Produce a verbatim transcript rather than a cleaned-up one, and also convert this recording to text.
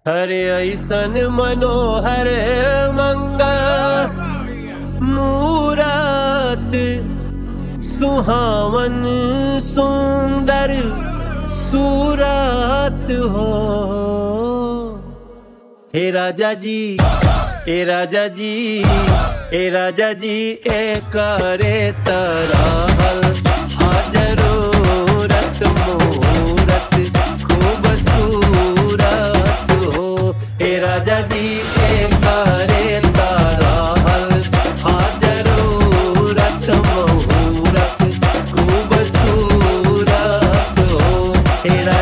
हरे ऐसन मनोहर मंगल मूरत सुहावन सुंदर सूरत हो। हे राजा जी ए राजा जी ए राजा जी ए करे तरहल हाजरूरत मूरत खूबसूरत हो। हे राजा जी ए करे तरहल हाजरूरत मूरत खूबसूरत हो। हे